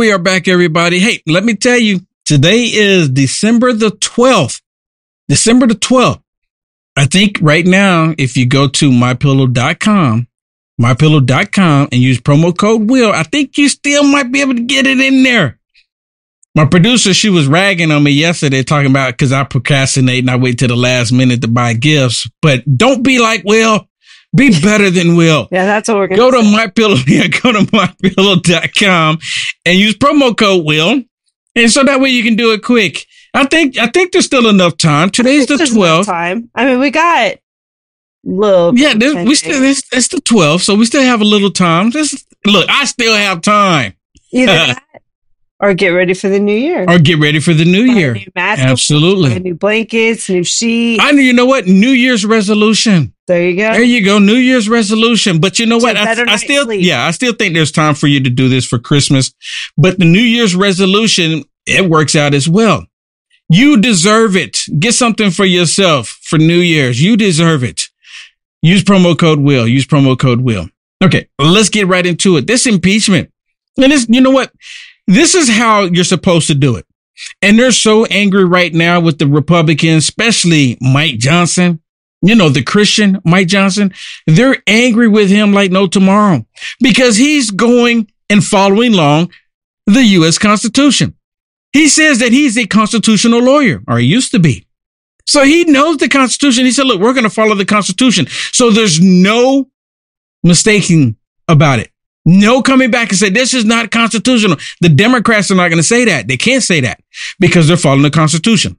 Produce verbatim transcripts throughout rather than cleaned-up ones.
we are back, everybody. Hey, let me tell you, today is December the twelfth. December the twelfth. I think right now, if you go to my pillow dot com, my pillow dot com and use promo code Will, I think you still might be able to get it in there. My producer, she was ragging on me yesterday talking about because I procrastinate and I wait till the last minute to buy gifts. But don't be like Will. Be better than Will. Yeah, that's what we're going to do. Go to my pillow. Yeah, go to my pillow dot com and use promo code Will. And so that way you can do it quick. I think I think there's still enough time. Today's the twelfth. Time. I mean, we got little. Yeah, this, we still it's, it's the twelfth, so we still have a little time. Just look, I still have time. Either that or get ready for the new year. Or get ready for the new buy year. New mattress, Absolutely. New blankets, new sheets. I know. You know what? New Year's resolution. There you go. There you go. New Year's resolution. But you know what? I, I still, sleep. yeah, I still think there's time for you to do this for Christmas. But the New Year's resolution, it works out as well. You deserve it. Get something for yourself for New Year's. You deserve it. Use promo code Will. Use promo code Will. Okay, let's get right into it. This impeachment. And this, you know what? This is how you're supposed to do it. And they're so angry right now with the Republicans, especially Mike Johnson. You know, the Christian Mike Johnson. They're angry with him like no tomorrow because he's going and following along the U S Constitution. He says that he's a constitutional lawyer, or he used to be. So he knows the Constitution. He said, look, we're going to follow the Constitution. So there's no mistaking about it. No coming back and say, this is not constitutional. The Democrats are not going to say that. They can't say that because they're following the Constitution.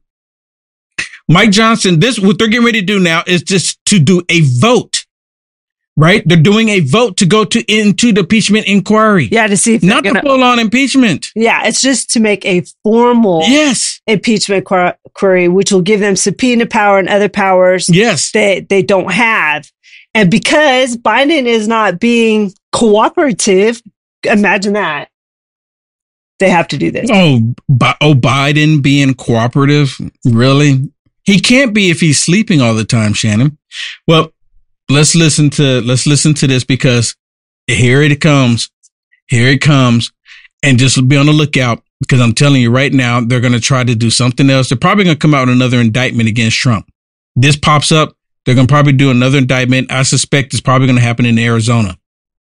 Mike Johnson, this, what they're getting ready to do now is just to do a vote, right? They're doing a vote to go to into the impeachment inquiry. Yeah, to see if not gonna, the full on impeachment. Yeah, it's just to make a formal yes. impeachment inquiry, which will give them subpoena power and other powers yes. that they don't have. And because Biden is not being cooperative, imagine that. They have to do this. Oh, Bi- oh, Biden being cooperative? Really? He can't be if he's sleeping all the time, Shannon. Well, let's listen to let's listen to this because here it comes. Here it comes. And just be on the lookout because I'm telling you right now, they're going to try to do something else. They're probably going to come out with another indictment against Trump. This pops up. They're going to probably do another indictment. I suspect it's probably going to happen in Arizona.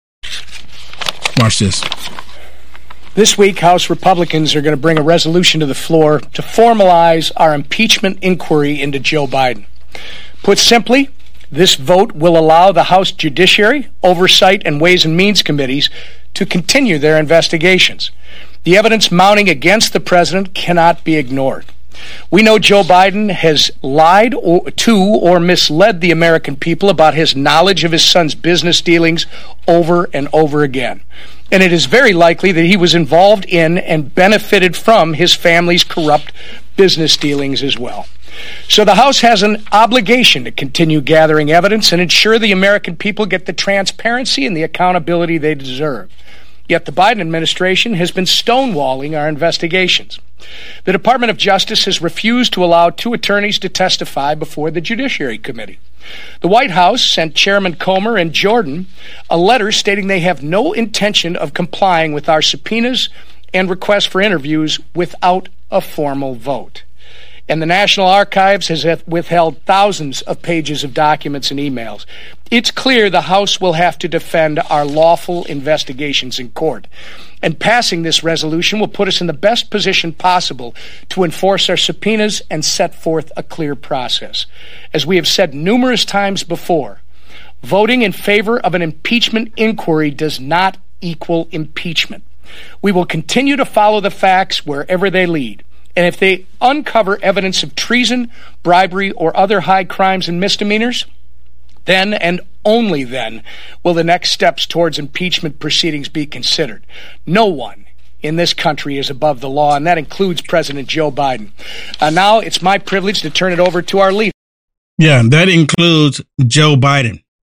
Watch this. This week, House Republicans are going to bring a resolution to the floor to formalize our impeachment inquiry into Joe Biden. Put simply, this vote will allow the House Judiciary, Oversight, and Ways and Means Committees to continue their investigations. The evidence mounting against the president cannot be ignored. We know Joe Biden has lied or, to or misled the American people about his knowledge of his son's business dealings over and over again. And it is very likely that he was involved in and benefited from his family's corrupt business dealings as well. So the House has an obligation to continue gathering evidence and ensure the American people get the transparency and the accountability they deserve. Yet the Biden administration has been stonewalling our investigations. The Department of Justice has refused to allow two attorneys to testify before the Judiciary Committee. The White House sent Chairman Comer and Jordan a letter stating they have no intention of complying with our subpoenas and requests for interviews without a formal vote. And the National Archives has withheld thousands of pages of documents and emails. It's clear the House will have to defend our lawful investigations in court. And passing this resolution will put us in the best position possible to enforce our subpoenas and set forth a clear process. As we have said numerous times before, voting in favor of an impeachment inquiry does not equal impeachment. We will continue to follow the facts wherever they lead. And if they uncover evidence of treason, bribery, or other high crimes and misdemeanors, then and only then will the next steps towards impeachment proceedings be considered. No one in this country is above the law, and that includes President Joe Biden. Uh, now it's my privilege to turn it over to our leader. Yeah, that includes Joe Biden.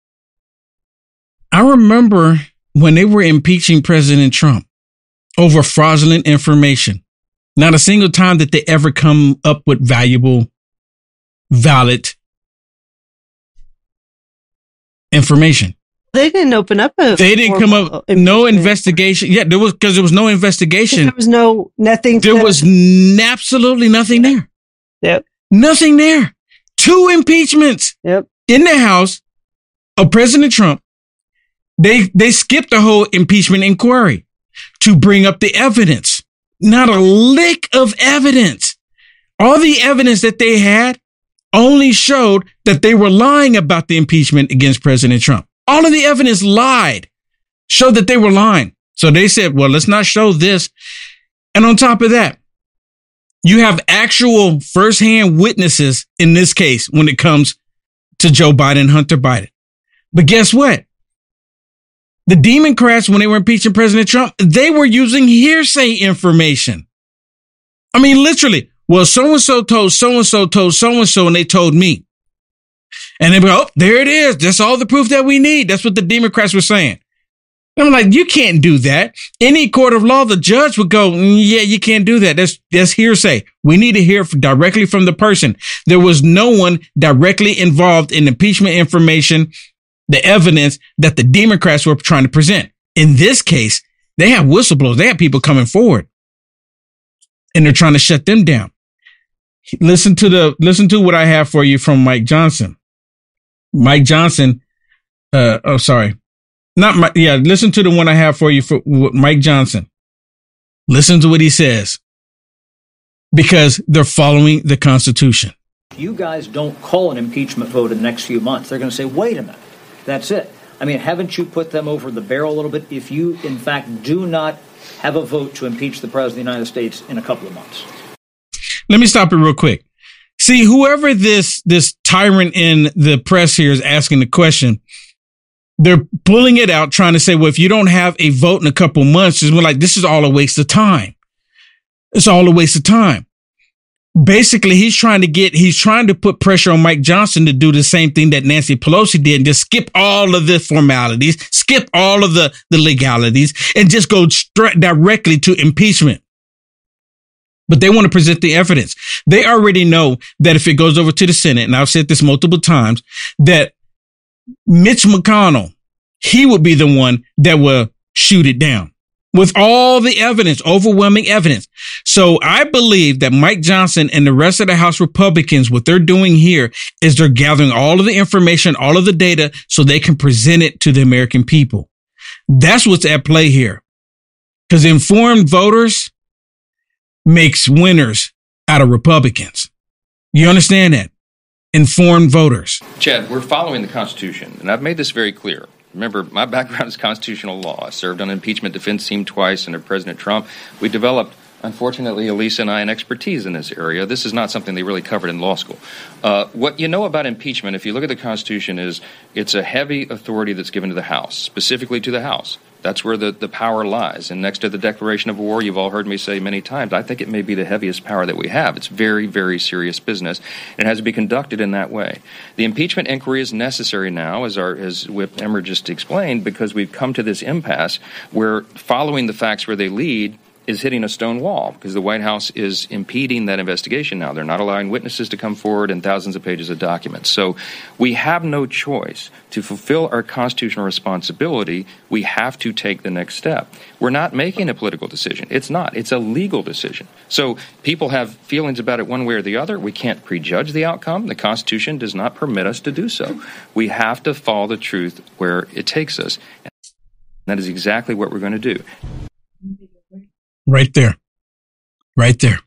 I remember when they were impeaching President Trump over fraudulent information. Not a single time did they ever come up with valuable, valid information. They didn't open up a. They didn't come up. No investigation. Yeah, there was because there was no investigation. There was no nothing. There to, was n- absolutely nothing yeah. there. Yep. Nothing there. Two impeachments. Yep. In the House of President Trump. They they skipped the whole impeachment inquiry to bring up the evidence. Not a lick of evidence. All the evidence that they had only showed that they were lying about the impeachment against President Trump. All of the evidence lied, showed that they were lying. So they said, well, let's not show this. And on top of that, you have actual firsthand witnesses in this case when it comes to Joe Biden and Hunter Biden. But guess what? The Democrats, when they were impeaching President Trump, they were using hearsay information. I mean, literally, well, so-and-so told so-and-so told so-and-so, and they told me. And they go, oh, there it is. That's all the proof that we need. That's what the Democrats were saying. And I'm like, you can't do that. Any court of law, the judge would go, mm, yeah, you can't do that. That's, that's hearsay. We need to hear directly from the person. There was no one directly involved in impeachment information, the evidence that the Democrats were trying to present. In this case, they have whistleblowers. They have people coming forward and they're trying to shut them down. Listen to the, listen to what I have for you from Mike Johnson. Mike Johnson. Uh, oh, sorry. Not my, yeah. Listen to the one I have for you for Mike Johnson. Listen to what he says because they're following the Constitution. You guys don't call an impeachment vote in the next few months. They're going to say, wait a minute. That's it. I mean, haven't you put them over the barrel a little bit if you, in fact, do not have a vote to impeach the president of the United States in a couple of months? Let me stop it real quick. See, whoever this this tyrant in the press here is asking the question, they're pulling it out, trying to say, well, if you don't have a vote in a couple of months, it's like, this is all a waste of time. It's all a waste of time. Basically, he's trying to get, he's trying to put pressure on Mike Johnson to do the same thing that Nancy Pelosi did and just skip all of the formalities, skip all of the, the legalities and just go straight directly to impeachment. But they want to present the evidence. They already know that if it goes over to the Senate, and I've said this multiple times, that Mitch McConnell, he would be the one that will shoot it down. With all the evidence, overwhelming evidence. So I believe that Mike Johnson and the rest of the House Republicans, what they're doing here is they're gathering all of the information, all of the data so they can present it to the American people. That's what's at play here. Because informed voters makes winners out of Republicans. You understand that? Informed voters. Chad, we're following the Constitution, and I've made this very clear. Remember, my background is constitutional law. I served on an impeachment defense team twice under President Trump. We developed, unfortunately, Elisa and I, an expertise in this area. This is not something they really covered in law school. Uh, what you know about impeachment, if you look at the Constitution, is it's a heavy authority that's given to the House, specifically to the House. That's where the, the power lies. And next to the declaration of war, you've all heard me say many times, I think it may be the heaviest power that we have. It's very, very serious business. And it has to be conducted in that way. The impeachment inquiry is necessary now, as our as Whip Emmer just explained, because we've come to this impasse where following the facts where they lead is hitting a stone wall because the White House is impeding that investigation now. They're not allowing witnesses to come forward and thousands of pages of documents. So we have no choice. To fulfill our constitutional responsibility, we have to take the next step. We're not making a political decision. It's not. It's a legal decision. So people have feelings about it one way or the other. We can't prejudge the outcome. The Constitution does not permit us to do so. We have to follow the truth where it takes us. And that is exactly what we're going to do. Right there. Right there.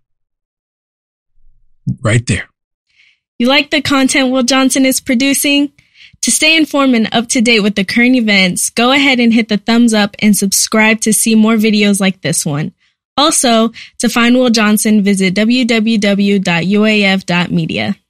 Right there. You like the content Will Johnson is producing? To stay informed and up to date with the current events, go ahead and hit the thumbs up and subscribe to see more videos like this one. Also, to find Will Johnson, visit w w w dot u a f dot media.